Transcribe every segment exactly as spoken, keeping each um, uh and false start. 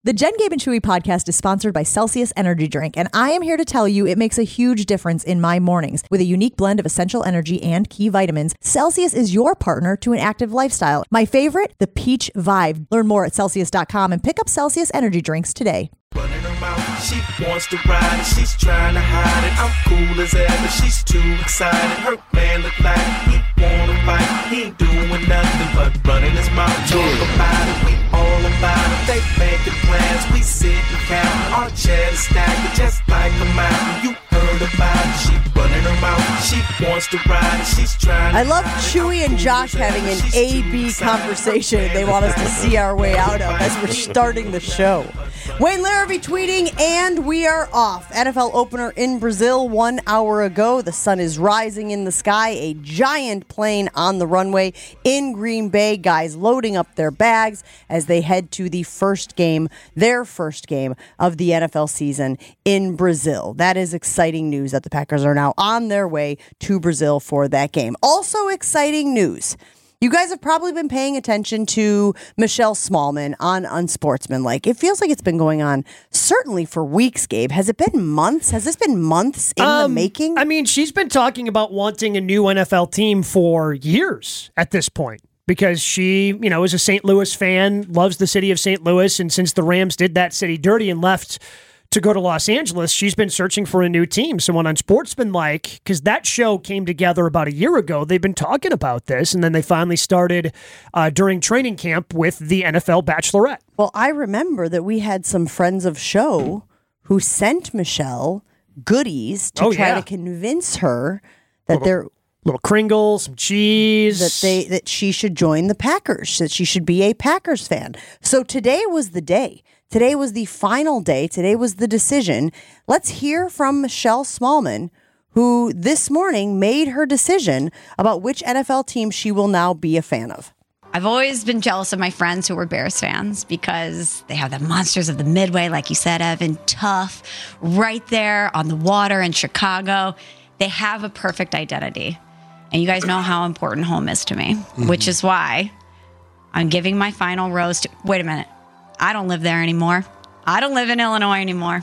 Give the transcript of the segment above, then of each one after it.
The Jen, Gabe, and Chewy podcast is sponsored by Celsius Energy Drink, and I am here to tell you it makes a huge difference in my mornings. With a unique blend of essential energy and key vitamins, Celsius is your partner to an active lifestyle. My favorite, the Peach Vibe. Learn more at Celsius dot com and pick up Celsius Energy Drinks today. Running her mouth, she wants to ride it, she's trying to hide it. I'm cool as ever, she's too excited. Her man look like he wanna fight, he ain't doing nothing but running his mouth. Talk about it, we all about it. They making plans, we sit and count. Our chairs stacked just like a mountain. You heard about it, she running her mouth, she wants to ride it, she's trying to I love Chewy and Josh having an A B conversation they want us to see our way out of as we're starting the show. Wayne Larrabee tweeting, and we are off. N F L opener in Brazil one hour ago. The sun is rising in the sky. A giant plane on the runway in Green Bay. Guys loading up their bags as they head to the first game, their first game of the N F L season in Brazil. That is exciting news that the Packers are now on their way to Brazil for that game. Also exciting news. You guys have probably been paying attention to Michelle Smallman on Unsportsmanlike. It feels like it's been going on certainly for weeks, Gabe. Has it been months? Has this been months in um, the making? I mean, she's been talking about wanting a new N F L team for years at this point because she, you know, is a Saint Louis fan, loves the city of Saint Louis, and since the Rams did that city dirty and left to go to Los Angeles, she's been searching for a new team. So on Unsportsmanlike, because that show came together about a year ago, they've been talking about this, and then they finally started uh, during training camp with the N F L Bachelorette. Well, I remember that we had some friends of show who sent Michelle goodies to oh, try yeah. to convince her that little, they're little Kringles, some cheese, that they that she should join the Packers, that she should be a Packers fan. So today was the day. Today was the final day. Today was the decision. Let's hear from Michelle Smallman, who this morning made her decision about which N F L team she will now be a fan of. I've always been jealous of my friends who were Bears fans because they have the monsters of the Midway, like you said, Evan, tough, right there on the water in Chicago. They have a perfect identity. And you guys know how important home is to me, mm-hmm. which is why I'm giving my final rose to... Wait a minute. I don't live there anymore. I don't live in Illinois anymore.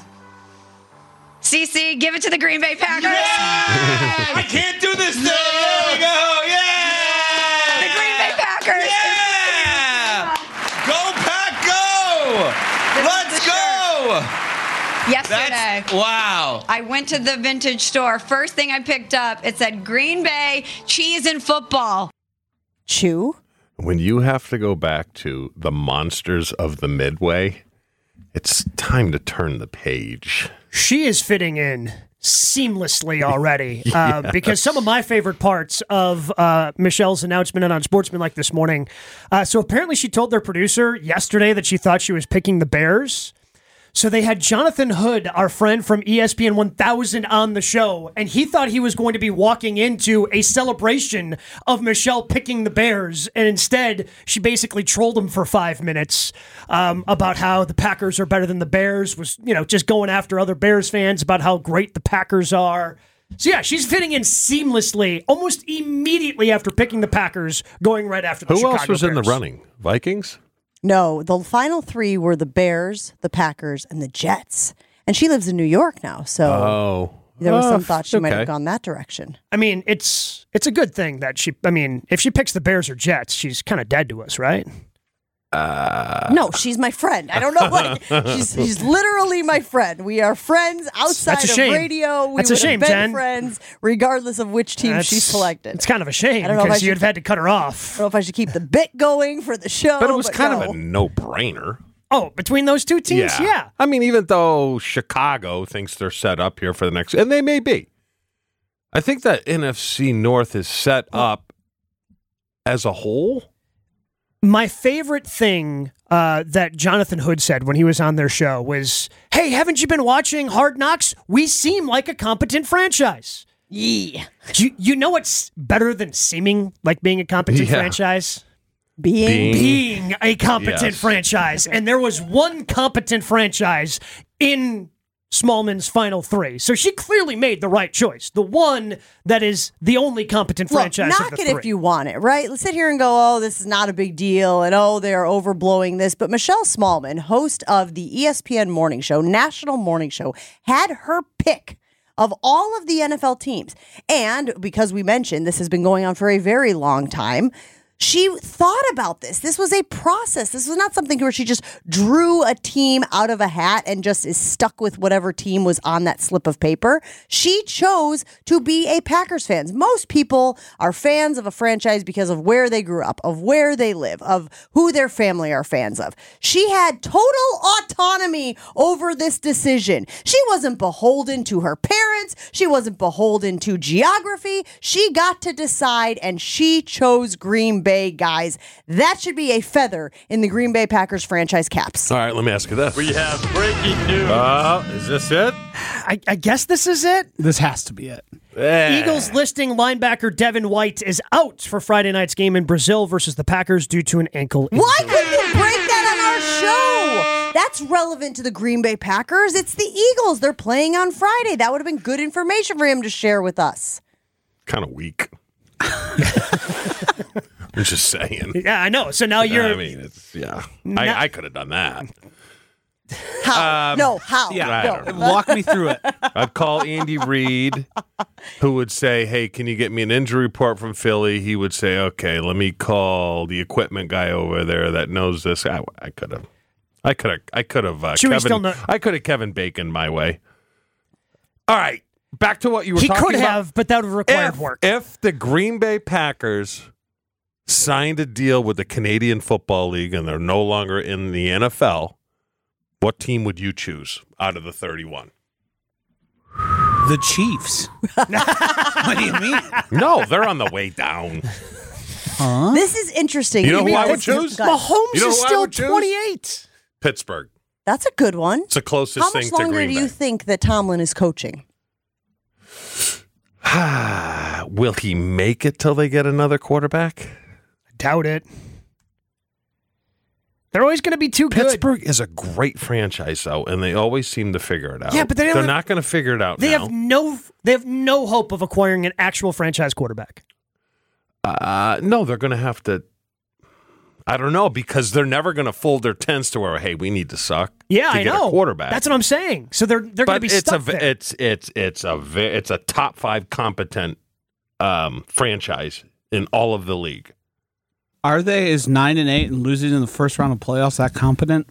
Cece, give it to the Green Bay Packers. Yeah! I can't do this thing. There we go. Yeah! The Green Bay Packers. Yeah! Go, Pack, go! Let's go! Yesterday. That's, wow. I went to the vintage store. First thing I picked up, it said Green Bay cheese and football. Chew? When you have to go back to the monsters of the Midway, it's time to turn the page. She is fitting in seamlessly already yes. uh, because some of my favorite parts of uh, Michelle's announcement on Sportsmanlike this morning. Uh, so apparently she told their producer yesterday that she thought she was picking the Bears. So they had Jonathan Hood, our friend from E S P N one thousand, on the show, and he thought he was going to be walking into a celebration of Michelle picking the Bears, and instead she basically trolled him for five minutes um, about how the Packers are better than the Bears, was, you know, just going after other Bears fans about how great the Packers are. So yeah, she's fitting in seamlessly, almost immediately after picking the Packers, going right after the Who Chicago else was Bears. in the running? Vikings? No, the final three were the Bears, the Packers, and the Jets. And she lives in New York now, so oh. there was oh, some thought she okay. might have gone that direction. I mean, it's it's a good thing that she, I mean, if she picks the Bears or Jets, she's kind of dead to us, right? Uh, no, she's my friend. I don't know what. she's, she's literally my friend. We are friends outside That's a of shame. radio. We That's a would shame, have been Jen. friends regardless of which team That's, she selected. It's kind of a shame I don't know if I because you'd should- have had to cut her off. I don't know if I should keep the bit going for the show. but it was kind no. of a no-brainer. Oh, between those two teams, yeah. yeah. I mean, even though Chicago thinks they're set up here for the next, and they may be. I think that N F C North is set up as a whole. My favorite thing uh, that Jonathan Hood said when he was on their show was, hey, haven't you been watching Hard Knocks? We seem like a competent franchise. Yeah. You, you know what's better than seeming like being a competent Yeah. franchise? Being, Being- Being a competent Yes. franchise. And there was one competent franchise in Smallman's final three. So she clearly made the right choice. The one that is the only competent Look, franchise knock of the it three. if you want it, right? Let's sit here and go, oh, this is not a big deal, and oh, they're overblowing this. But Michelle Smallman, host of the E S P N morning show, national morning show, had her pick of all of the N F L teams. And because we mentioned this has been going on for a very long time, she thought about this. This was a process. This was not something where she just drew a team out of a hat and just is stuck with whatever team was on that slip of paper. She chose to be a Packers fan. Most people are fans of a franchise because of where they grew up, of where they live, of who their family are fans of. She had total autonomy over this decision. She wasn't beholden to her parents. She wasn't beholden to geography. She got to decide, and she chose Green Bay. Guys, that should be a feather in the Green Bay Packers franchise caps. All right, let me ask you this. We have breaking news. Uh, is this it? I, I guess this is it. This has to be it. Eh. Eagles listing linebacker Devin White is out for Friday night's game in Brazil versus the Packers due to an ankle injury. Why couldn't you break that on our show? That's relevant to the Green Bay Packers. It's the Eagles. They're playing on Friday. That would have been good information for him to share with us. Kind of weak. I'm just saying. Yeah, I know. So now you're. I mean, it's yeah. I, I could have done that. How? Um, no, how? Yeah, I no. don't know. Walk me through it. I'd call Andy Reid, who would say, "Hey, can you get me an injury report from Philly?" He would say, "Okay, let me call the equipment guy over there that knows this." I could have, I could have, I could have. Uh, Should we still Kevin, know- I could have Kevin Bacon my way. All right, back to what you were He talking could about. have, but that would have required if, work. If the Green Bay Packers signed a deal with the Canadian Football League and they're no longer in the N F L, what team would you choose out of the thirty-one? The Chiefs. What do you mean? No, they're on the way down. Huh? This is interesting. You know who mean I would this- choose? Go ahead. Mahomes You know is who I still would choose? twenty-eight. Pittsburgh. That's a good one. It's the closest How thing much to longer Green do Bay. you think that Tomlin is coaching? Will he make it till they get another quarterback? Doubt it. They're always going to be too good. Pittsburgh is a great franchise, though, and they always seem to figure it out. Yeah, but they don't they're have- not going to figure it out They now. have no. They have no hope of acquiring an actual franchise quarterback. Uh, no, they're going to have to. I don't know, because they're never going to fold their tents to where, hey, we need to suck. Yeah, to I get know. A quarterback. That's what I'm saying. So they're they're going to But be it's stuck a there. it's it's it's a ve- it's a top five competent um, franchise in all of the league. Are they is nine and eight and losing in the first round of playoffs that competent?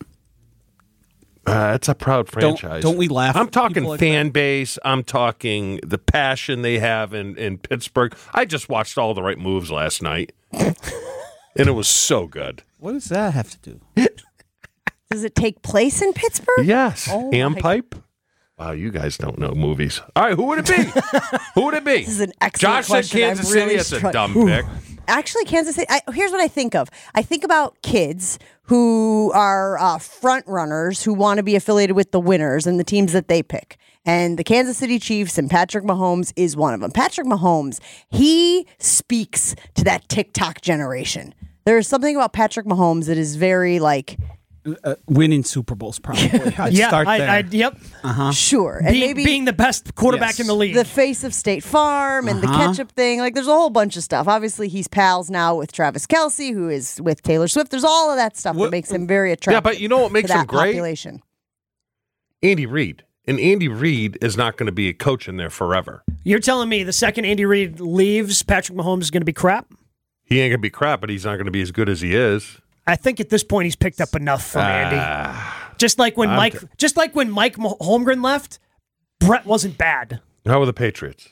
Uh, it's a proud Don't- franchise. don't we laugh I'm at talking people like fan base. I'm talking the passion they have in, in Pittsburgh. I just watched All the Right Moves last night, and it was so good. What does that have to do? Does it take place in Pittsburgh? Yes, Oh my- Ham Pipe. Wow, you guys don't know movies. All right, who would it be? Who would it be? This is an excellent Josh question. said Kansas I'm really City. It's a struck- dumb Ooh. pick. Actually, Kansas City. I, here's what I think of. I think about kids who are uh, front runners who want to be affiliated with the winners and the teams that they pick. And the Kansas City Chiefs and Patrick Mahomes is one of them. Patrick Mahomes, he speaks to that TikTok generation. There's something about Patrick Mahomes that is very like, Uh, winning Super Bowls, probably. I'd yeah, start I, there. I, yep. sure. And Being, maybe being the best quarterback Yes. in the league. the face of State Farm and the Uh-huh. ketchup thing. Like, there's a whole bunch of stuff. Obviously, he's pals now with Travis Kelce, who is with Taylor Swift. There's all of that stuff What- that makes him very attractive. Yeah, but you know what makes to that him great? population. Andy Reid. And Andy Reid is not going to be a coach in there forever. You're telling me the second Andy Reid leaves, Patrick Mahomes is going to be crap? He ain't going to be crap, but he's not going to be as good as he is. I think at this point he's picked up enough from Andy. Ah. Just like when I'm Mike, t- just like when Mike Mo- Holmgren left, Brett wasn't bad. How are the Patriots?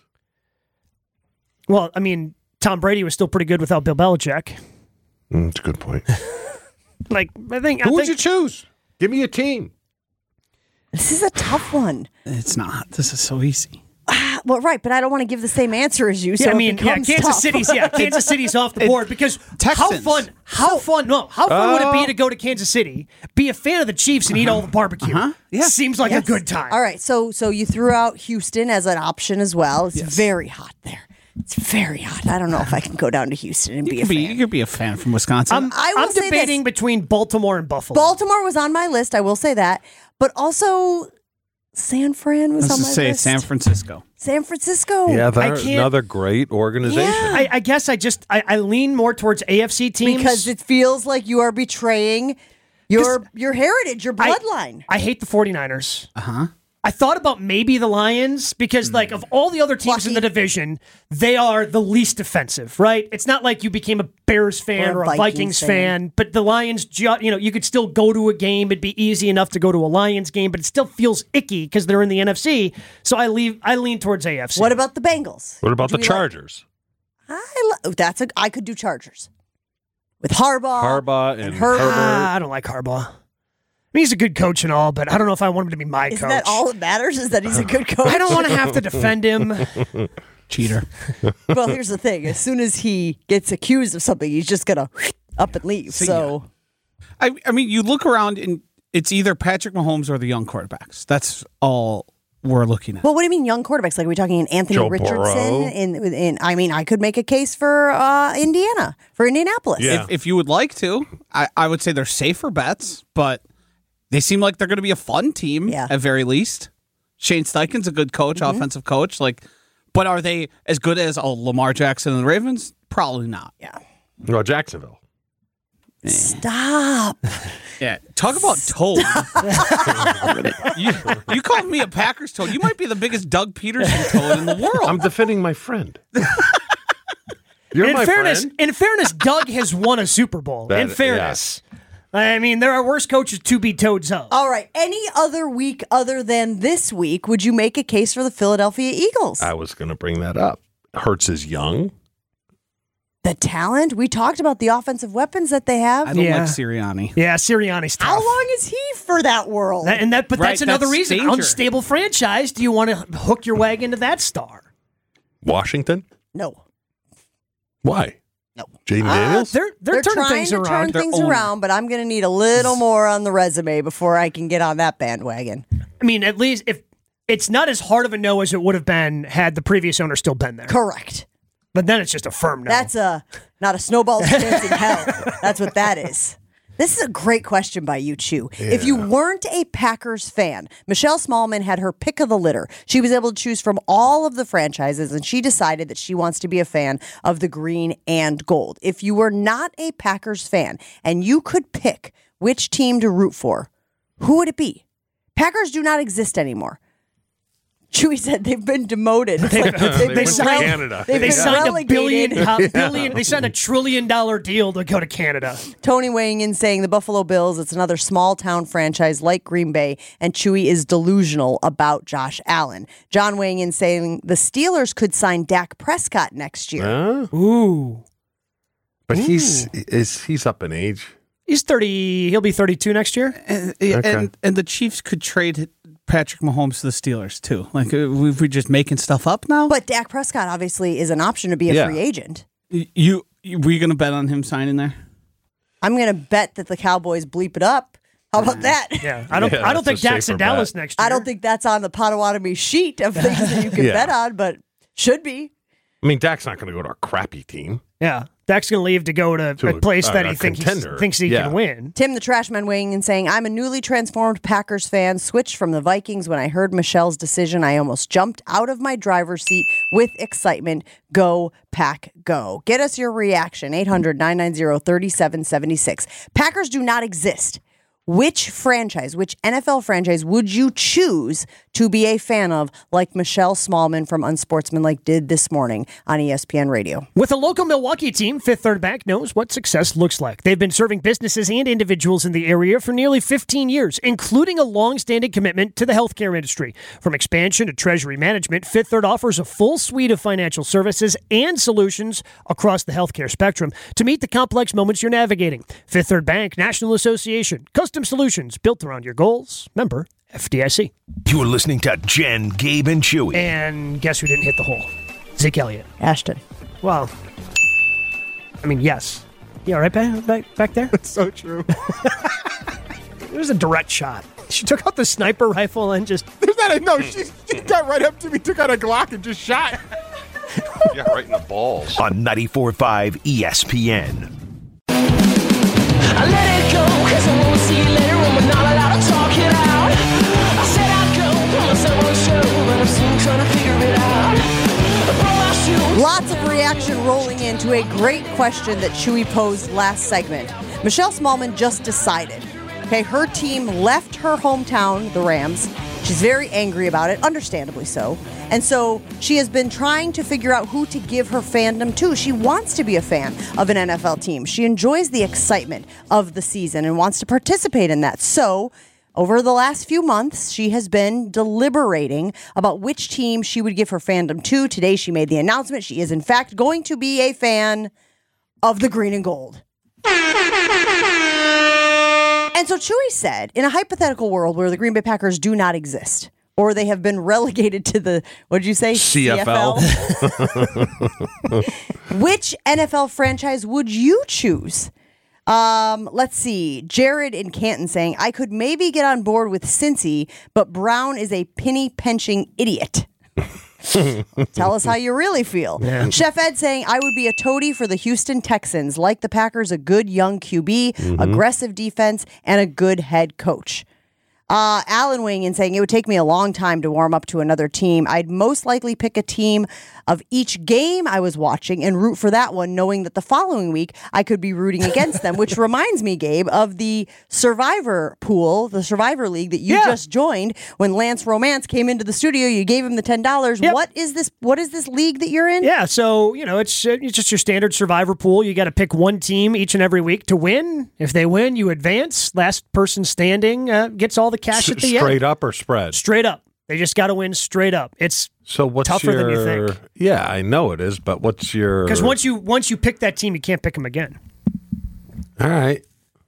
Well, I mean, Tom Brady was still pretty good without Bill Belichick. Mm, that's a good point. Like I think, I Who would think you choose? Give me a team. This is a tough one. It's not. This is so easy. Ah, well, right, but I don't want to give the same answer as you. So Yeah, I it mean, yeah, becomes Kansas tough. City's yeah, Kansas City's off the board because how Texans. fun, how fun, no, how fun would it Oh. be to go to Kansas City, be a fan of the Chiefs, and eat all the barbecue? Uh-huh. Yeah. Seems like Yes. a good time. All right, so so you threw out Houston as an option as well. It's Yes. very hot there. It's very hot. I don't know if I can go down to Houston and You be a could be, fan. you could be a fan from Wisconsin. I'm, I will I'm say debating this. between Baltimore and Buffalo. Baltimore was on my list. I will say that, but also San Fran was Let's on my just say list. San Francisco. San Francisco. Yeah, I they're can't- another great organization. Yeah. I, I guess I just I, I lean more towards A F C teams Because it feels like you are betraying your your heritage, your I- bloodline. I hate the 49ers. Uh huh. I thought about maybe the Lions because, like, of all the other teams in the division, they are the least offensive, right? It's not like you became a Bears fan Or or a a Vikings Vikings, fan. fan. but the Lions, ju- you know, you could still go to a game. It'd be easy enough to go to a Lions game, but it still feels icky because they're in the N F C. So I leave. I lean towards A F C. What about the Bengals? What about Do the we like- Chargers? I lo- that's a I could do Chargers with Harbaugh. Harbaugh and Herbert. Herbert. Ah, I don't like Harbaugh. I mean, he's a good coach and all, but I don't know if I want him to be my Isn't coach. that all that matters? Is that he's a good coach? I don't want to have to defend him. Cheater. Well, here's the thing: as soon as he gets accused of something, he's just gonna up and leave. So, So, I, I mean, you look around and it's either Patrick Mahomes or the young quarterbacks. That's all we're looking at. well, what do you mean young quarterbacks? Like, are we talking Anthony Joe Richardson? Burrow. In, in, I mean, I could make a case for uh, Indiana, for Indianapolis. Yeah. If, if you would like to, I, I would say they're safer bets, but they seem like they're going to be a fun team Yeah. at very least. Shane Steichen's a good coach, offensive coach. Like, but are they as good as oh, Lamar Jackson and the Ravens? Probably not. Yeah. No, Jacksonville. Stop. Yeah, talk about toad. you, you called me a Packers toad. You might be the biggest Doug Peterson toad in the world. I'm defending my friend. You're in my fairness, friend. in fairness, Doug has won a Super Bowl. That- in fairness, I mean there are worse coaches to be toads of. All right. Any other week other than this week, would you make a case for the Philadelphia Eagles? I was going to bring that up. Hurts is young. The talent? We talked about the offensive weapons that they have. I don't Yeah. like Sirianni. Yeah, Sirianni's tough. How long is he for that world? That- and that, but Right, that's another that's reason. danger. Unstable franchise. Do you want to hook your wagon to that star? Washington? no. Why? No. Jaden Uh, Daniels? they're they're, They're turning trying things to around. turn They're things owning. around, but I'm going to need a little more on the resume before I can get on that bandwagon. I mean, at least if it's not as hard of a no as it would have been had the previous owner still been there. Correct. But then it's just a firm no. That's a not a snowball's chance in hell. That's what that is. This is a great question by you, Chew. If you weren't a Packers fan, Michelle Smallman had her pick of the litter. She was able to choose from all of the franchises, and she decided that she wants to be a fan of the green and gold. If you were not a Packers fan and you could pick which team to root for, who would it be? Packers do not exist anymore. Chewy said they've been demoted. It's like they've They been went to rele- Canada. They've they been signed a billion, relegated. billion. They signed a trillion dollar deal to go to Canada. Tony weighing in saying the Buffalo Bills, it's another small town franchise like Green Bay, and Chewy is delusional about Josh Allen. John weighing in saying the Steelers could sign Dak Prescott next year. Huh? Ooh, But he's is he's up in age. he's thirty. He'll be thirty-two next year. And, Okay. and and the Chiefs could trade Patrick Mahomes to the Steelers too. Like, uh, we we just making stuff up now. But Dak Prescott obviously is an option to be a Yeah. free agent. you, you were you going to bet on him signing there? I'm going to bet that the Cowboys bleep it up. How about that? Yeah, I don't. Yeah, I don't think that's a Dak's in safer Dallas bet. next year. I don't think that's on the Potawatomi sheet of things that you can Yeah. bet on, but should be. I mean, Dak's not going to go to a crappy team. Yeah, Dak's going to leave to go to, To a place a- that a he think he's- contender. thinks he Yeah. can win. Tim the Trashman weighing in saying, I'm a newly transformed Packers fan, switched from the Vikings. When I heard Michelle's decision, I almost jumped out of my driver's seat with excitement. Go, Pack, go. Get us your reaction, eight hundred, nine nine zero, three seven seven six. Packers do not exist. Which franchise, which N F L franchise would you choose to be a fan of, like Michelle Smallman from Unsportsmanlike did this morning on E S P N Radio? With a local Milwaukee team, Fifth Third Bank knows what success looks like. They've been serving businesses and individuals in the area for nearly fifteen years, including a long-standing commitment to the healthcare industry. From expansion to treasury management, Fifth Third offers a full suite of financial services and solutions across the healthcare spectrum to meet the complex moments you're navigating. Fifth Third Bank, National Association, custom solutions built around your goals. Member F D I C. You're listening to Jen, Gabe, and Chewy. And guess who didn't hit the hole? Zeke Elliott. Ashton. Well, I mean, yes. Yeah, right back back, back there? It's so true. It was a direct shot. She took out the sniper rifle and just... There's not a, no, she, she got right up to me, took out a Glock, and just shot. Yeah, right in the balls. On ninety-four point five E S P N. I let it go, cause I won't see you later when we're not allowed to talk it out. I said I'd go, but rolling into a great question that Chewy posed last segment. Michelle Smallman just decided. Okay, her team left her hometown, the Rams. She's very angry about it, understandably so. And so she has been trying to figure out who to give her fandom to. She wants to be a fan of an N F L team. She enjoys the excitement of the season and wants to participate in that. So over the last few months, she has been deliberating about which team she would give her fandom to. Today, she made the announcement. She is, in fact, going to be a fan of the green and gold. And so Chewy said, in a hypothetical world where the Green Bay Packers do not exist, or they have been relegated to the, what did you say? C F L. C F L? Which N F L franchise would you choose? Um, let's see. Jared in Canton saying, I could maybe get on board with Cincy, but Brown is a penny-pinching idiot. Tell us how you really feel. Yeah. Chef Ed saying, I would be a toady for the Houston Texans. Like the Packers, a good young Q B, mm-hmm. aggressive defense, and a good head coach. Uh, Alan weighing in saying, it would take me a long time to warm up to another team. I'd most likely pick a team of each game I was watching and root for that one, knowing that the following week I could be rooting against them, which reminds me, Gabe, of the Survivor pool, the Survivor League that you yeah. just joined. When Lance Romance came into the studio, you gave him the ten dollars. Yep. What is this? What is this league that you're in? Yeah, so, you know, it's, it's just your standard Survivor pool. You got to pick one team each and every week to win. If they win, you advance. Last person standing uh, gets all the cash S- at the end. Straight up or spread? Straight up. They just got to win straight up. It's so what's tougher your, than you think. Yeah, I know it is, but what's your... Because once you once you pick that team, you can't pick them again. All right.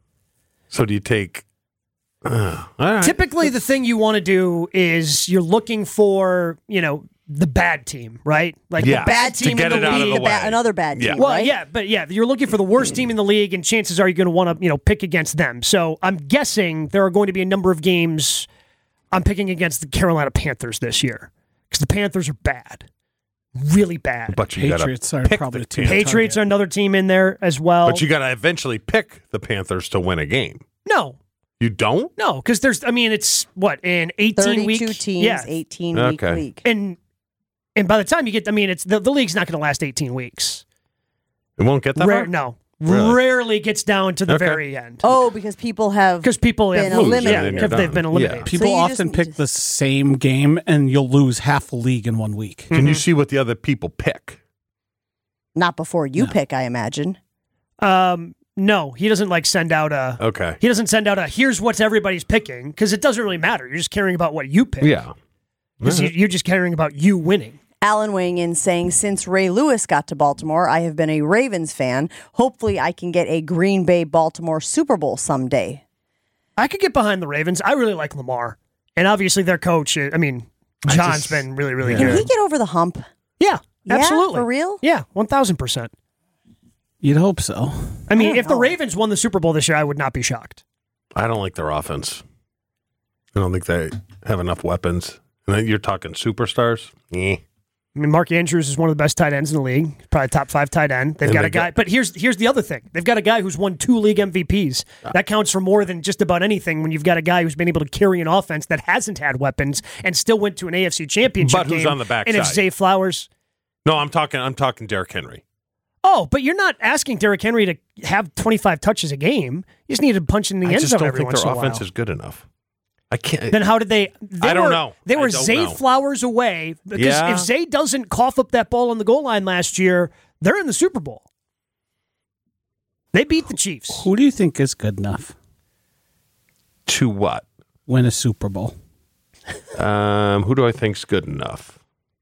So do you take... Uh, all right. Typically, the thing you want to do is you're looking for, you know, the bad team, right? Like yeah, the bad team to get in the it out league. of the way. Ba- another bad yeah. team, Well, right? yeah, but yeah, you're looking for the worst team in the league, and chances are you're going to want to, you know, pick against them. So I'm guessing there are going to be a number of games I'm picking against the Carolina Panthers this year because the Panthers are bad, really bad. But you Patriots are probably the team. Patriots are another team in there as well. But you got to eventually pick the Panthers to win a game. No. You don't? No, because there's, I mean, it's what, an eighteen week? thirty-two teams, yeah. eighteen week Okay. league. And and by the time you get, I mean, it's the, the league's not going to last eighteen weeks. It won't get that Rare, far? No. Really? Rarely gets down to the Okay. very end. Oh, because people have Because people been have lose, eliminated. yeah, because they've been eliminated. Yeah. People So you often just- pick the same game, and you'll lose half the league in one week. Can you see what the other people pick? Not before you No. pick, I imagine. Um, no, he doesn't like send out a. Okay. He doesn't send out a. Here's what everybody's picking because it doesn't really matter. You're just caring about what you pick. Yeah. because you, you're just caring about you winning. Alan weighing in saying, since Ray Lewis got to Baltimore, I have been a Ravens fan. Hopefully I can get a Green Bay Baltimore Super Bowl someday. I could get behind the Ravens. I really like Lamar. And obviously their coach, I mean, I John's just- been really, really Can good. he get over the hump? Yeah, Yeah, absolutely. for real? Yeah, one thousand percent. You'd hope so. I mean, I don't if the know. Ravens won the Super Bowl this year, I would not be shocked. I don't like their offense. I don't think they have enough weapons. And then you're talking superstars? Eh. I mean, Mark Andrews is one of the best tight ends in the league, probably top five tight end. They've And got they a guy, got- but here's here's the other thing: they've got a guy who's won two league M V Ps. That counts for more than just about anything when you've got a guy who's been able to carry an offense that hasn't had weapons and still went to an A F C Championship But who's game. on the And if backside? Zay Flowers, No, I'm talking I'm talking Derrick Henry. oh, but you're not asking Derrick Henry to have twenty-five touches a game. You just need to punch in the I end just zone don't every think once their in a offense while. is good enough. I can't. Then how did they? they I don't were, know. They I were don't Zay know. Flowers away because Yeah. if Zay doesn't cough up that ball on the goal line last year, they're in the Super Bowl. They beat the Chiefs. Who do you think is good enough? To what? Win a Super Bowl. Um, who do I think's good enough?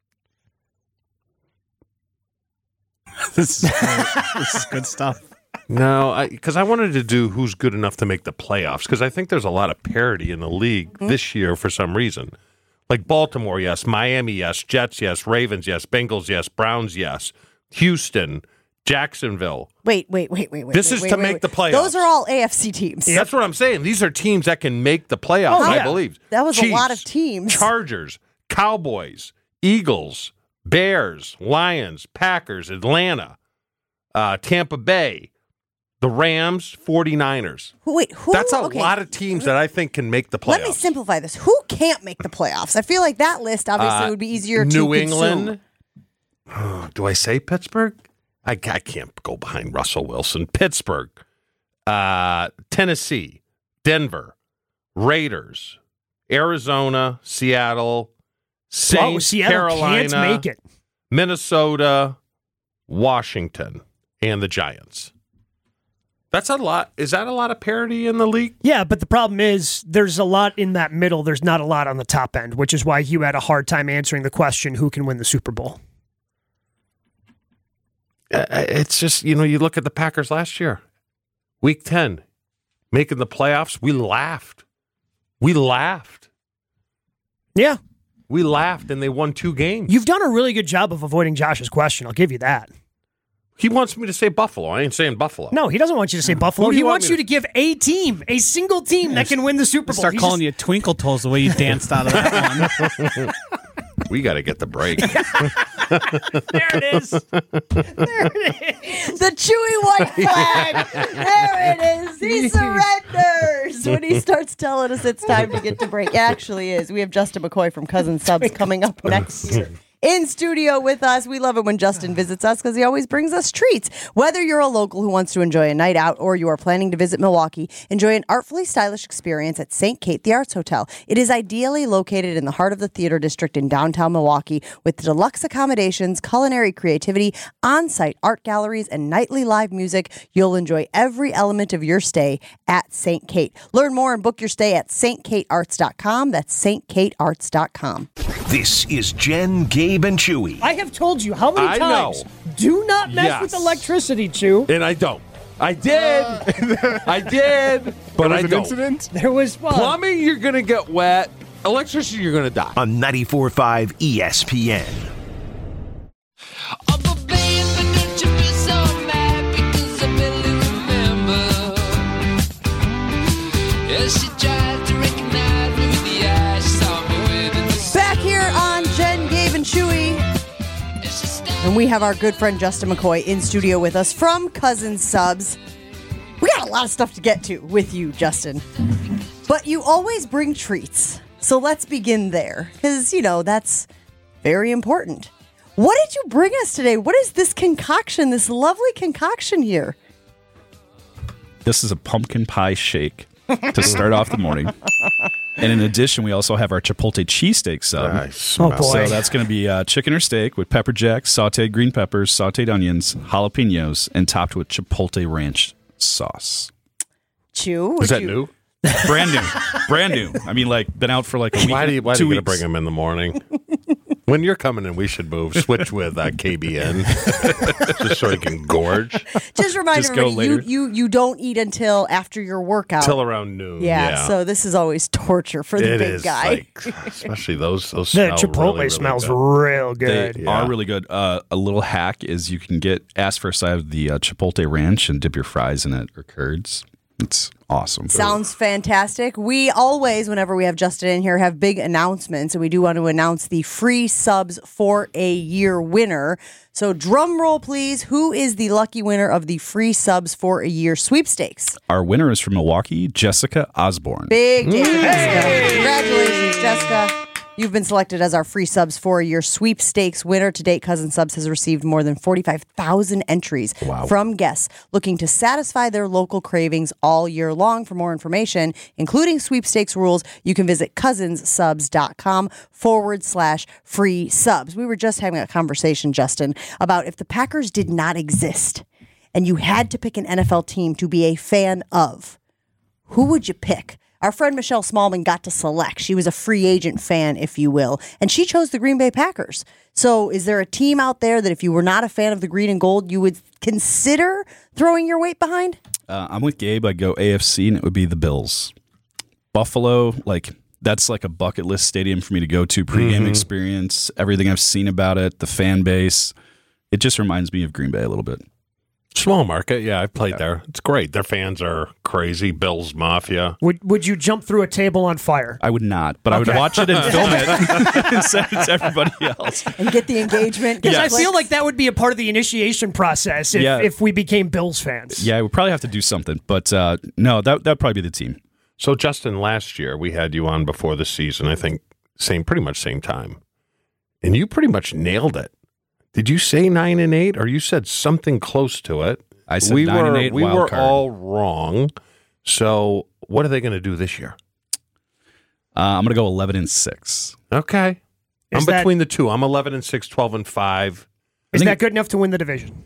this, is good. this is good stuff. No, because I, I wanted to do who's good enough to make the playoffs, because I think there's a lot of parity in the league Mm-hmm. this year for some reason. Like Baltimore, yes. Miami, yes. Jets, yes. Ravens, yes. Bengals, yes. Browns, yes. Houston, Jacksonville. Wait, wait, wait, wait, wait. This wait, is wait, to wait, make wait. the playoffs. Those are all A F C teams. That's what I'm saying. These are teams that can make the playoffs, Oh, I yeah. believe. That was a Chiefs, lot of teams. Chargers, Cowboys, Eagles, Bears, Lions, Packers, Atlanta, uh, Tampa Bay, the Rams, 49ers. Who, wait, who? That's a okay. lot of teams that I think can make the playoffs. Let me simplify this. Who can't make the playoffs? I feel like that list obviously Uh, would be easier to New consume. England. Oh, do I say Pittsburgh? I, I can't go behind Russell Wilson. Pittsburgh, uh, Tennessee, Denver, Raiders, Arizona, Seattle, Saints, Whoa, Seattle Carolina, can't make it. Minnesota, Washington, and the Giants. That's a lot. Is that a lot of parity in the league? Yeah, but the problem is there's a lot in that middle. There's not a lot on the top end, which is why you had a hard time answering the question, who can win the Super Bowl? Uh, it's just, you know, you look at the Packers last year, week ten, making the playoffs. We laughed. We laughed. Yeah. We laughed, and they won two games. You've done a really good job of avoiding Josh's question. I'll give you that. He wants me to say Buffalo. I ain't saying Buffalo. No, he doesn't want you to say Buffalo. Who do He you want wants me you to give a team, a single team that can win the Super Bowl. Start He's calling just- you Twinkle Toes the way you danced out of that one. We got to get the break. There it is. There it is. The Chewy white flag. There it is. He surrenders when he starts telling us it's time to get to break. It actually is. We have Justin McCoy from Cousin Subs coming up next year. In studio with us. We love it when Justin visits us because he always brings us treats. Whether you're a local who wants to enjoy a night out or you are planning to visit Milwaukee, enjoy an artfully stylish experience at Saint Kate the Arts Hotel. It is ideally located in the heart of the theater district in downtown Milwaukee with deluxe accommodations, culinary creativity, on-site art galleries, and nightly live music. You'll enjoy every element of your stay at Saint Kate. Learn more and book your stay at st kate arts dot com. That's st kate arts dot com. This is Jen, Gabe, and Chewy. I have told you how many I times. know. Do not mess Yes. with electricity, Chew. And I don't. I did. I did. But There was I an don't. incident? There was one. Plumbing, you're going to get wet. Electricity, you're going to die. On ninety-four point five E S P N. Back here on Jen, Gabe, and Chewy. And we have our good friend Justin McCoy in studio with us from Cousin Subs. We got a lot of stuff to get to with you, Justin. But you always bring treats. So let's begin there. Because, you know, that's very important. What did you bring us today? What is this concoction, this lovely concoction here? This is a pumpkin pie shake to start off the morning. And in addition, we also have our Chipotle cheesesteak sub. Nice. Oh, boy. So that's going to be uh, chicken or steak with pepper jacks, sauteed green peppers, sauteed onions, jalapenos, and topped with Chipotle ranch sauce. Chew? Is would that you- new? Brand new. Brand new. I mean, like, been out for like a week. Why do you, why do two you gotta weeks. bring them in the morning? When you're coming in, we should move. Switch with uh, K B N. Just so you can gorge. Just remind Just go everybody, you, later. you, you don't eat until after your workout. Till around noon. yeah, Yeah. so this is always torture for the It big is, guy. like, especially those. Those The smell Chipotle really, really smells good. real They good. Yeah. are really good. Uh, a little hack is you can get ask for a side of the uh, Chipotle ranch and dip your fries in it or curds. It's awesome. Sounds fantastic. We always, whenever we have Justin in here, have big announcements, and we do want to announce the free subs for a year winner. So drum roll, please. Who is the lucky winner of the free subs for a year sweepstakes? Our winner is from Milwaukee, Jessica Osborne. Big day for Jessica. Congratulations, Jessica. You've been selected as our free subs for a year sweepstakes winner. To date, Cousin Subs has received more than forty-five thousand entries from guests looking to satisfy their local cravings all year long. For more information, including sweepstakes rules, you can visit cousinsubs.com forward slash free subs. We were just having a conversation, Justin, about if the Packers did not exist and you had to pick an N F L team to be a fan of, who would you pick? Our friend Michelle Smallman got to select. She was a free agent fan, if you will, and she chose the Green Bay Packers. So is there a team out there that if you were not a fan of the green and gold, you would consider throwing your weight behind? Uh, I'm with Gabe. I'd go A F C, and it would be the Bills. Buffalo, like, that's like a bucket list stadium for me to go to. Pregame Mm-hmm. experience, everything I've seen about it, the fan base. It just reminds me of Green Bay a little bit. Small market. Yeah, I've played there. It's great. Their fans are crazy. Bills Mafia. Would Would you jump through a table on fire? I would not, but I would Okay. watch it and film it and send it to everybody else. And get the engagement? Because get I the feel clicks? like that would be a part of the initiation process if, Yeah. if we became Bills fans. Yeah, I would probably have to do something, but uh, no, that that'd probably be the team. So, Justin, last year we had you on before the season, I think, same, pretty much same time. And you pretty much nailed it. Did you say nine and eight, or you said something close to it? I said we nine were, and eight. We wild were card. all wrong. So, what are they going to do this year? Uh, I'm going to go eleven and six. Okay, Is I'm that- between the two. I'm eleven and six, twelve and five. Is that good enough to win the division?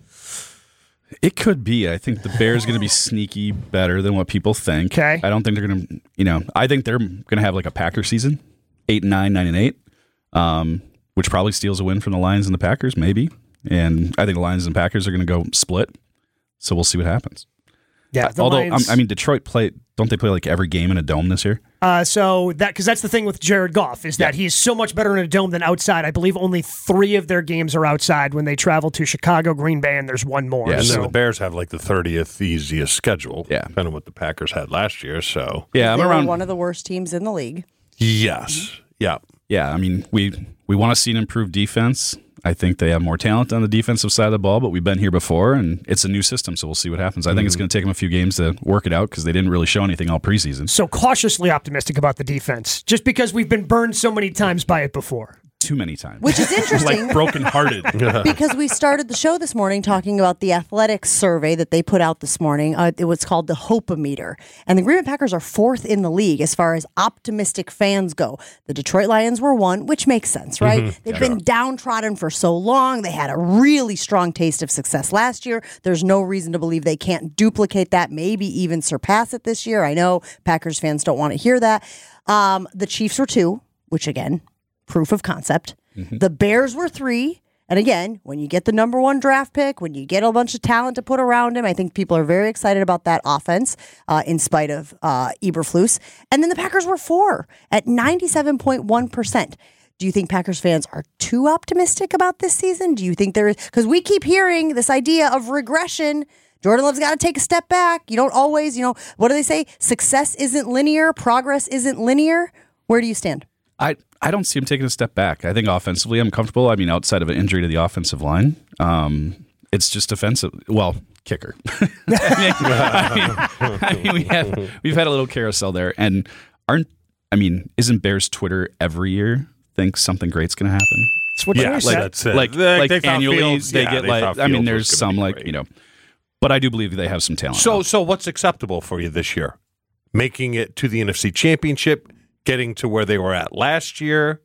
It could be. I think the Bears are going to be sneaky better than what people think. Okay. I don't think they're going to, you know, I think they're going to have like a Packer season, eight and nine, nine and eight, um, which probably steals a win from the Lions and the Packers, maybe. And I think the Lions and Packers are going to go split. So we'll see what happens. Yeah. The Although, Lions, um, I mean, Detroit play, don't they play like every game in a dome this year? Uh, so that because that's the thing with Jared Goff is that Yeah. he's so much better in a dome than outside. I believe only three of their games are outside when they travel to Chicago, Green Bay, and there's one more. Yeah, and so. then the Bears have like the thirtieth easiest schedule. Yeah. Kind of what the Packers had last year. So, Yeah, I'm They were around. one of the worst teams in the league. yes. Yeah. Yeah, I mean, we we want to see an improved defense. I think they have more talent on the defensive side of the ball, but we've been here before, and it's a new system, so we'll see what happens. I think it's going to take them a few games to work it out because they didn't really show anything all preseason. So cautiously optimistic about the defense, just because we've been burned so many times by it before. Too many times. Which is interesting. Like brokenhearted. Because we started the show this morning talking about the athletics survey that they put out this morning. Uh, it was called the Hope-O-Meter. And the Green Bay Packers are fourth in the league as far as optimistic fans go. The Detroit Lions were one, which makes sense, right? Mm-hmm. They've been downtrodden for so long. They had a really strong taste of success last year. There's no reason to believe they can't duplicate that, maybe even surpass it this year. I know Packers fans don't want to hear that. Um, the Chiefs were two, which again, proof of concept. Mm-hmm. The Bears were three. And again, when you get the number one draft pick, when you get a bunch of talent to put around him, I think people are very excited about that offense uh, in spite of uh, Eberflus. And then the Packers were four at ninety-seven point one percent. Do you think Packers fans are too optimistic about this season? Do you think there is? Because we keep hearing this idea of regression. Jordan Love's got to take a step back. You don't always, you know, what do they say? Success isn't linear. Progress isn't linear. Where do you stand? I, I don't see him taking a step back. I think offensively I'm comfortable. I mean, outside of an injury to the offensive line, um, it's just defensive. Well, kicker. I, mean, I, mean, I mean, we have, we've had a little carousel there. And aren't, I mean, isn't Bears Twitter every year think something great's going to happen? That's what Yeah, you like said. that's it. Like, They- like they thought annually Fields- they yeah, get they like, thought I mean, Fields there's was gonna some be like, great. you know, but I do believe they have some talent. So, now. so what's acceptable for you this year? Making it to the N F C Championship, getting to where they were at last year.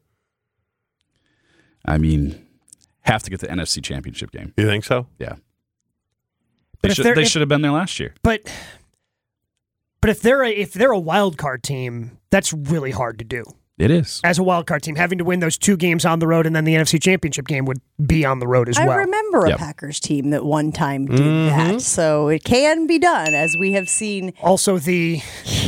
I mean, have to get the N F C Championship game. You think so? Yeah. But They if should, they're- they if- should have been there last year. But but if they're a, if they're a wild card team, that's really hard to do. It is. As a wild card team, having to win those two games on the road and then the N F C Championship game would be on the road as I well. remember Yep. a Packers team that one time did Mm-hmm. that. So it can be done, as we have seen. Also, the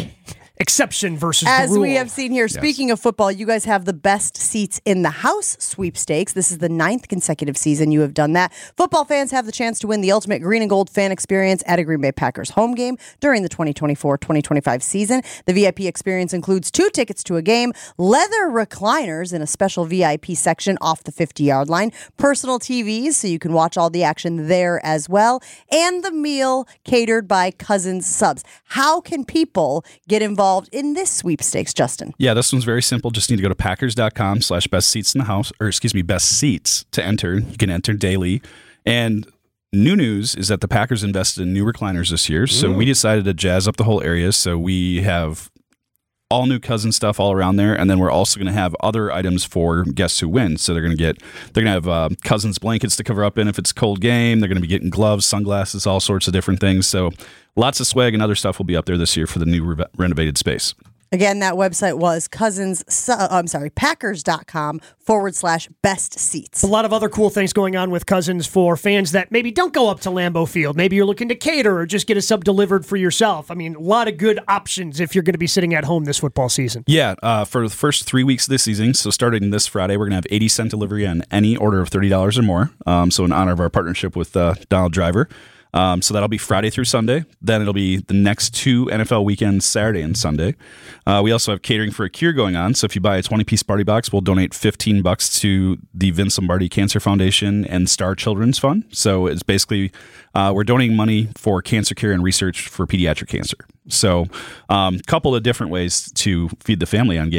exception versus As the rule. we have seen here, speaking of football, you guys have the best seats in the house sweepstakes. This is the ninth consecutive season you have done that. Football fans have the chance to win the ultimate green and gold fan experience at a Green Bay Packers home game during the twenty twenty-four twenty twenty-five season. The V I P experience includes two tickets to a game, leather recliners in a special V I P section off the fifty-yard line, personal T Vs so you can watch all the action there as well, and the meal catered by Cousins Subs. How can people get involved in this sweepstakes, Justin? Yeah, this one's very simple. Just need to go to packers.com slash best seats in the house, or excuse me, best seats to enter. You can enter daily. And new news is that the Packers invested in new recliners this year. So we decided to jazz up the whole area. So we have all new Cousin stuff all around there. And then we're also going to have other items for guests who win. So they're going to get, they're going to have uh, Cousins blankets to cover up in if it's a cold game. They're going to be getting gloves, sunglasses, all sorts of different things. So lots of swag and other stuff will be up there this year for the new re- renovated space. Again, that website was Cousins, Su- uh, I'm sorry, Packers.com forward slash best seats. A lot of other cool things going on with Cousins for fans that maybe don't go up to Lambeau Field. Maybe you're looking to cater or just get a sub delivered for yourself. I mean, a lot of good options if you're going to be sitting at home this football season. Yeah, uh, for the first three weeks of this season, so starting this Friday, we're going to have eighty cent delivery on any order of thirty dollars or more. Um, so in honor of our partnership with uh, Donald Driver. Um, so that'll be Friday through Sunday. Then it'll be the next two N F L weekends, Saturday and Sunday. Uh, we also have catering for a cure going on. So if you buy a twenty-piece party box, we'll donate fifteen bucks to the Vince Lombardi Cancer Foundation and Star Children's Fund. So it's basically uh, we're donating money for cancer care and research for pediatric cancer. So a um, couple of different ways to feed the family on game day.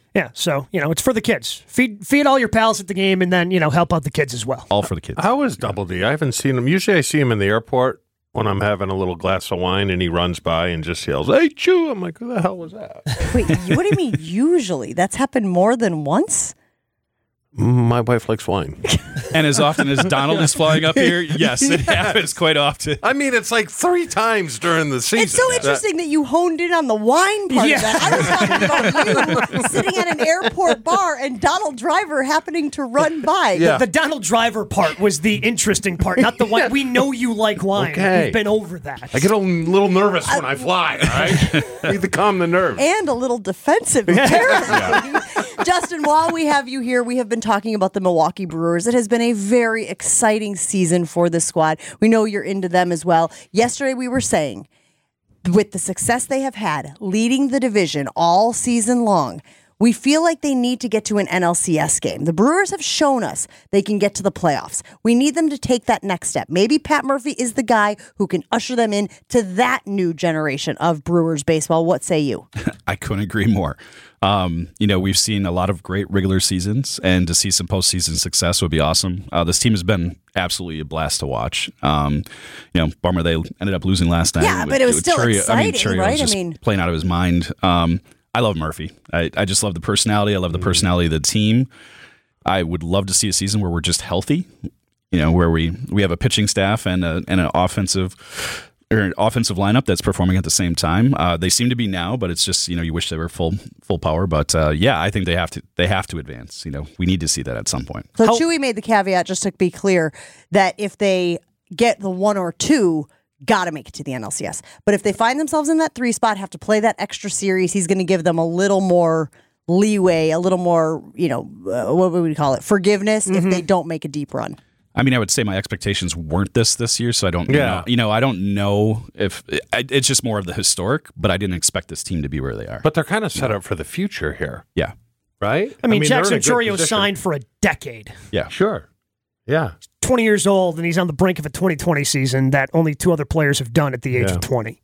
Yeah, so, you know, it's for the kids. Feed feed all your pals at the game and then, you know, help out the kids as well. All for the kids. How is Double D? I haven't seen him. Usually I see him in the airport when I'm having a little glass of wine and he runs by and just yells, "Hey, Chew!" I'm like, who the hell was that? Wait, what do you mean usually? That's happened more than once? My wife likes wine. And as often as Donald is flying up here, yes, it happens quite often. I mean, it's like three times during the season. It's so interesting that you honed in on the wine part Yeah. of that. I was talking about you sitting at an airport bar and Donald Driver happening to run by. Yeah. The Donald Driver part was the interesting part, not the wine. We know you like wine. Okay. We've been over that. I get a little nervous when I fly, all right? Need to calm the nerves. And a little defensive, apparently. Justin, while we have you here, we have been talking about the Milwaukee Brewers. It has been a very exciting season for the squad. We know you're into them as well. Yesterday, we were saying, with the success they have had leading the division all season long, we feel like they need to get to an N L C S game. The Brewers have shown us they can get to the playoffs. We need them to take that next step. Maybe Pat Murphy is the guy who can usher them in to that new generation of Brewers baseball. What say you? I couldn't agree more. Um, you know, we've seen a lot of great regular seasons, and to see some postseason success would be awesome. Uh, this team has been absolutely a blast to watch. Um, you know, bummer they ended up losing last night. Yeah, with- but it was with still Chourio. I mean, exciting, Chourio right? was I just mean- playing out of his mind. Um, I love Murphy. I, I just love the personality. I love the personality of the team. I would love to see a season where we're just healthy. You know, where we, we have a pitching staff and a, and an offensive or an offensive lineup that's performing at the same time. Uh, they seem to be now, but it's just, you know, you wish they were full full power. But uh, yeah, I think they have to they have to advance. You know, we need to see that at some point. So Chewy made the caveat, just to be clear, that if they get the one or two, got to make it to the N L C S. But if they find themselves in that three spot, have to play that extra series, he's going to give them a little more leeway, a little more, you know, uh, what would we call it, forgiveness if they don't make a deep run. I mean, I would say my expectations weren't this this year, so I don't. Yeah. You know, you know, I don't know if I, it's just more of the historic, but I didn't expect this team to be where they are. But they're kind of set up for the future here, yeah, right? I mean, they're Jackson in a good Chourio position. signed for a decade. yeah, Sure. Yeah. twenty years old, and he's on the brink of a twenty twenty season that only two other players have done at the age Yeah. of twenty.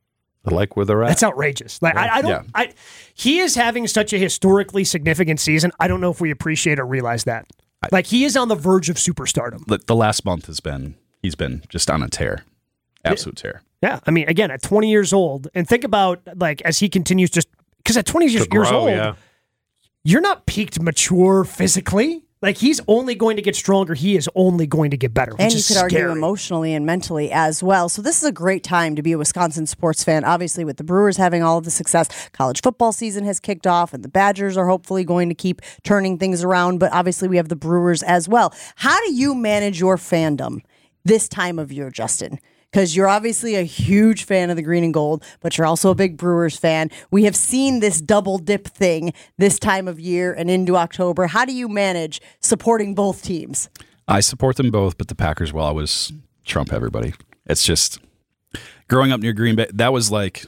I like where they're at. That's outrageous. Like I, I don't. Yeah. I, he is having such a historically significant season. I don't know if we appreciate or realize that. Like he is on the verge of superstardom. the, the last month has been he's been just on a tear, absolute tear. Yeah, I mean, again, at twenty years old, and think about like as he continues just because at twenty years, To years grow, old, yeah. you're not peaked mature physically. Like he's only going to get stronger. He is only going to get better. Which And you is could argue scary. emotionally and mentally as well. So this is a great time to be a Wisconsin sports fan. Obviously, with the Brewers having all of the success, college football season has kicked off, and the Badgers are hopefully going to keep turning things around. But obviously, we have the Brewers as well. How do you manage your fandom this time of year, Justin? Because you're obviously a huge fan of the green and gold, but you're also a big Brewers fan. We have seen this double dip thing this time of year and into October. How do you manage supporting both teams? I support them both, but the Packers will always trump everybody. It's just growing up near Green Bay. That was like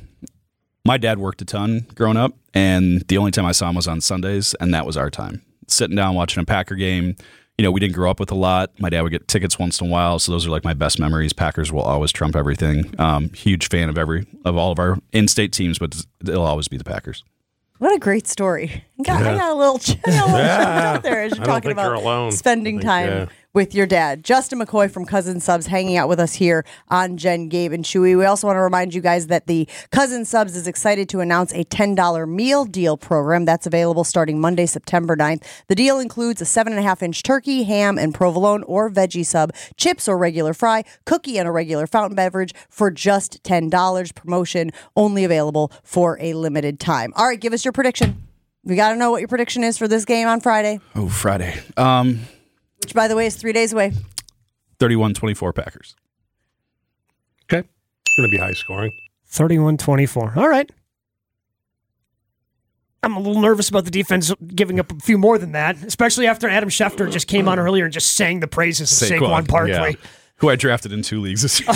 my dad worked a ton growing up, and the only time I saw him was on Sundays, and that was our time sitting down watching a Packer game. You know, we didn't grow up with a lot. My dad would get tickets once in a while, so those are like my best memories. Packers will always trump everything. Um, huge fan of every of all of our in-state teams, but it'll always be the Packers. What a great story. I got, I got a little, I got a little Yeah. choked out there as you're I don't talking think you're about alone. spending I think, time yeah. with your dad. Justin McCoy from Cousin Subs hanging out with us here on Jen, Gabe, and Chewy. We also want to remind you guys that the Cousin Subs is excited to announce a ten dollar meal deal program that's available starting Monday, September ninth. The deal includes a seven and a half inch turkey, ham, and provolone or veggie sub, chips or regular fry, cookie, and a regular fountain beverage for just ten dollars. Promotion only available for a limited time. All right, give us your prediction. We got to know what your prediction is for this game on Friday, Oh, Friday. Um, which, by the way, is three days away. thirty-one twenty-four Packers. Okay. It's going to be high scoring. thirty-one twenty-four. All right. I'm a little nervous about the defense giving up a few more than that, especially after Adam Schefter just came on earlier and just sang the praises of Saquon, Saquon, Barkley. yeah. Who I drafted in two leagues this year.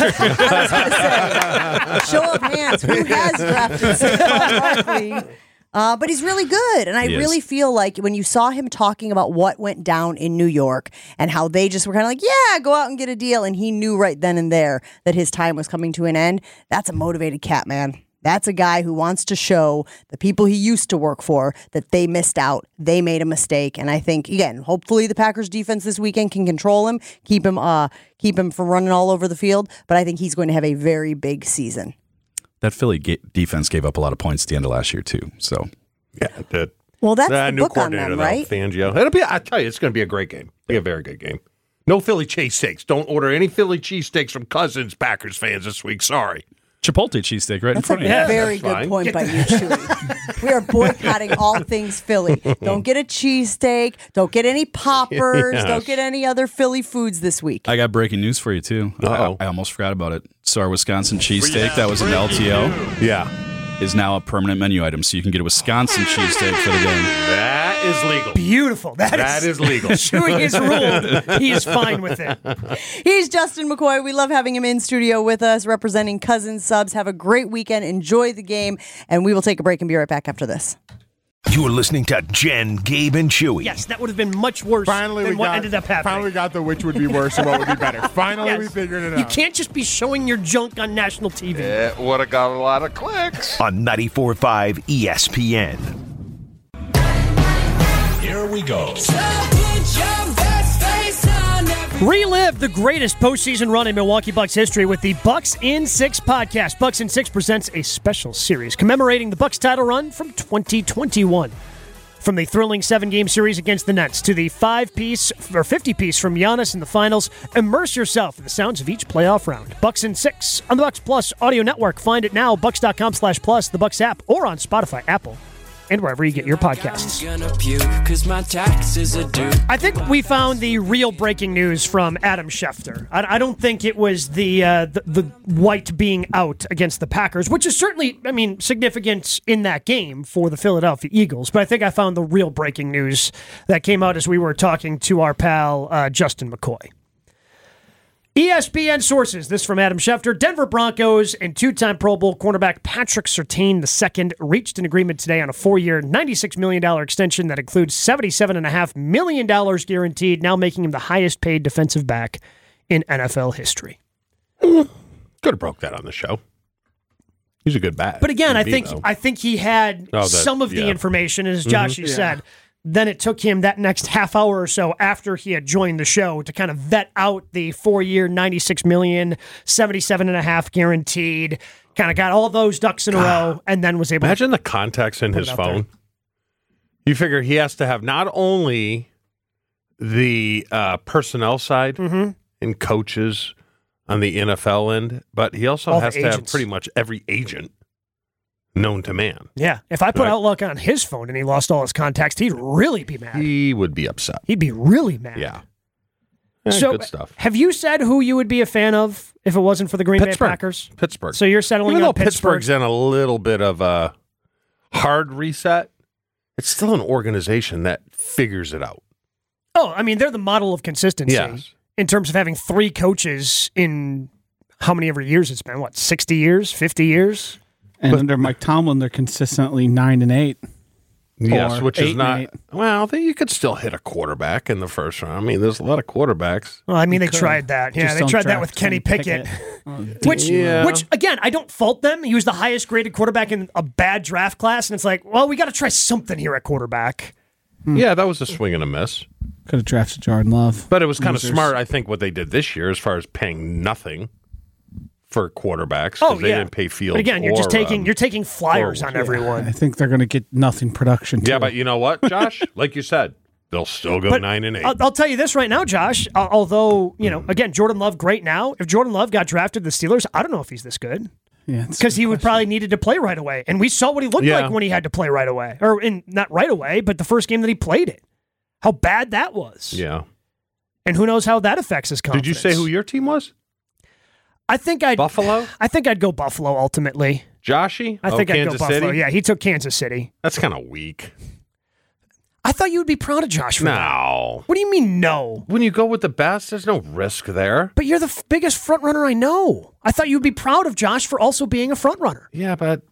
Show of hands. Who has drafted Saquon Barkley? Uh, but he's really good. And I He is. really feel like when you saw him talking about what went down in New York and how they just were kind of like, yeah, go out and get a deal. And he knew right then and there that his time was coming to an end. That's a motivated cat, man. That's a guy who wants to show the people he used to work for that they missed out. They made a mistake. And I think, again, hopefully the Packers defense this weekend can control him, keep him uh, keep him from running all over the field. But I think he's going to have a very big season. That Philly ga- defense gave up a lot of points at the end of last year, too. So, yeah, it did. Well, that's uh, the new book on coordinator, them, though, right? Fangio. It'll be. I tell you, it's going to be a great game. Be a very good game. No Philly cheesesteaks. Don't order any Philly cheesesteaks from Cousins, Packers fans this week. Sorry. Chipotle cheesesteak right That's in front a of you. very That's good fine. point by you, Chewy. We are boycotting all things Philly. Don't get a cheesesteak. Don't get any poppers. Yes. Don't get any other Philly foods this week. I got breaking news for you, too. Uh-oh. I, I almost forgot about it. So our Wisconsin cheesesteak that was an L T O Yeah. is now a permanent menu item, so you can get a Wisconsin cheesesteak for the game. That is legal. Beautiful. That, That is legal. Chewy is ruled. He is fine with it. He's Justin McCoy. We love having him in studio with us, representing Cousins Subs. Have a great weekend. Enjoy the game, and we will take a break and be right back after this. You're listening to Jen, Gabe, and Chewy. Yes, that would have been much worse Finally, than we what got, ended up happening. finally got the which would be worse and what would be better. Finally, Yes. we figured it out. You can't just be showing your junk on national T V. It would have got a lot of clicks. On ninety-four point five E S P N. Here we go. Relive the greatest postseason run in Milwaukee Bucks history with the Bucks in Six podcast. Bucks in Six presents a special series commemorating the Bucks title run from twenty twenty-one. From the thrilling seven-game series against the Nets to the five-piece or fifty-piece from Giannis in the finals, immerse yourself in the sounds of each playoff round. Bucks in Six on the Bucks Plus audio network. Find it now, bucks.com slash plus, the Bucks app, or on Spotify, Apple, and wherever you get your podcasts. I think we found the real breaking news from Adam Schefter. I, I don't think it was the, uh, the the White being out against the Packers, which is certainly, I mean, significant in that game for the Philadelphia Eagles. But I think I found the real breaking news that came out as we were talking to our pal uh, Justin McCoy. E S P N sources, this from Adam Schefter, Denver Broncos and two-time Pro Bowl cornerback Patrick Surtain the second reached an agreement today on a four-year, ninety-six million dollars extension that includes seventy-seven point five million dollars guaranteed, now making him the highest-paid defensive back in N F L history. Could have broke that on the show. He's a good bat. But again, I Maybe, think though. I think he had Oh, that- some of the yeah. information, as Josh Mhm. has Yeah. said. Then it took him that next half hour or so after he had joined the show to kind of vet out the four-year, ninety-six million dollars, seventy-seven and a half guaranteed, kind of got all those ducks in a row, and then was able Imagine to the contacts in put his it out phone. You figure he has to have not only the uh, personnel side Mm-hmm. and coaches on the N F L end, but he also All the has to have agents. pretty much every agent known to man. Yeah, if I put Right. Outlook on his phone and he lost all his contacts, he'd really be mad. He would be upset. He'd be really mad. Yeah. Eh, So, good stuff. have you said who you would be a fan of if it wasn't for the Green Pittsburgh. Bay Packers? Pittsburgh. So you're settling Even on though Pittsburgh. Pittsburgh's in a little bit of a hard reset, it's still an organization that figures it out. Oh, I mean, they're the model of consistency Yes. in terms of having three coaches in how many ever years it's been? What, sixty years, fifty years? And under Mike Tomlin, they're consistently nine and eight. Yes, Or which eight is and not eight. well. They, you could still hit a quarterback in the first round. I mean, there's a lot of quarterbacks. Well, I mean, they could. tried that. Yeah, Just they don't tried that draft with Kenny Kenny Pickett. Pickett. Which, Yeah. which again, I don't fault them. He was the highest graded quarterback in a bad draft class, and it's like, well, we got to try something here at quarterback. Yeah, that was a swing and a miss. Could have drafted Jordan Love. But it was kind of Losers. smart, I think, what they did this year as far as paying nothing for quarterbacks. 'cause Oh, they yeah. didn't pay Fields. But again, you're just or, taking um, you're taking flyers or- on everyone. I think they're going to get nothing production. Yeah, too. but you know what, Josh? Like you said, they'll still go But nine and eight. I'll, I'll tell you this right now, Josh. al- Although you know, again, Jordan Love great now. If Jordan Love got drafted to the Steelers, I don't know if he's this good yeah, it's- because he would probably needed to play right away, and we saw what he looked Yeah. like when he had to play right away, or in not right away, but the first game that he played it. How bad that was. yeah. And who knows how that affects his Did confidence. you say who your team was? I think I'd Buffalo? I think I'd go Buffalo ultimately. Joshy? I Oh, think I'd Kansas go Buffalo. City? Yeah, he took Kansas City. That's kind of weak. I thought you would be proud of Josh for that. No. What do you mean no? When you go with the best, there's no risk there. But you're the f- biggest front runner I know. I thought you'd be proud of Josh for also being a front runner. Yeah, but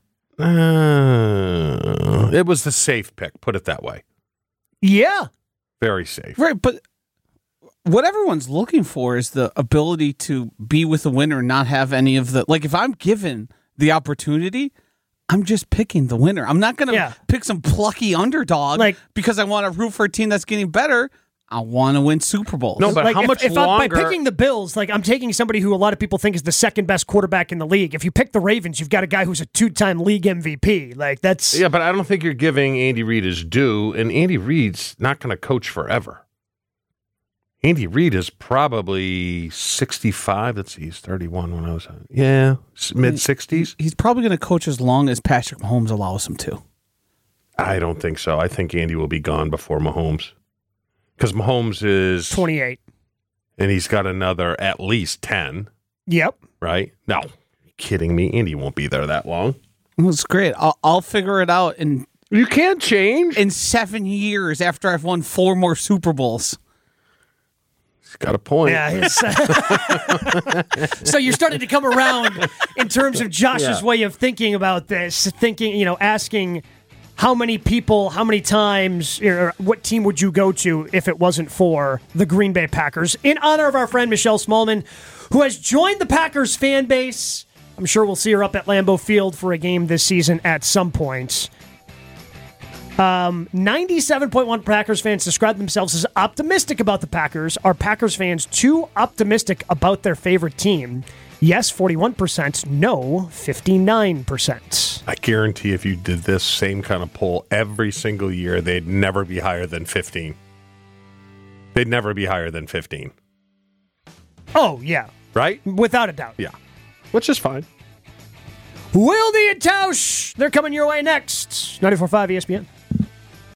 uh, it was the safe pick, put it that way. Yeah. Very safe. Right, but what everyone's looking for is the ability to be with a winner and not have any of the. Like, if I'm given the opportunity, I'm just picking the winner. I'm not going to Yeah. pick some plucky underdog Like- because I want to root for a team that's getting better. I want to win Super Bowls. No, but Like, how if, much if I'm, by longer? picking the Bills, like I'm taking somebody who a lot of people think is the second best quarterback in the league. If you pick the Ravens, you've got a guy who's a two-time league M V P. Like that's Yeah, but I don't think you're giving Andy Reid his due, and Andy Reid's not going to coach forever. Andy Reid is probably sixty-five. Let's see, he's thirty-one when I was, yeah, mid-sixties. He's probably going to coach as long as Patrick Mahomes allows him to. I don't think so. I think Andy will be gone before Mahomes. Because Mahomes is twenty-eight. and he's got another at least ten, Yep. right? No, you kidding me? Andy won't be there that long. It's great. I'll, I'll figure it out in You can't change. in seven years after I've won four more Super Bowls. He's got a point. Yeah. His, so you're starting to come around in terms of Josh's Yeah. way of thinking about this, thinking, you know, asking how many people, how many times, or what team would you go to if it wasn't for the Green Bay Packers? In honor of our friend Michelle Smallman, who has joined the Packers fan base. I'm sure we'll see her up at Lambeau Field for a game this season at some point. Um, ninety-seven point one Packers fans describe themselves as optimistic about the Packers. Are Packers fans too optimistic about their favorite team? Yes, forty-one percent. No, fifty-nine percent. I guarantee if you did this same kind of poll every single year, they'd never be higher than fifteen. They'd never be higher than fifteen. Oh, yeah. Right? Without a doubt. Yeah. Which is fine. Wilde and Tausch, they're coming your way next. ninety-four point five E S P N.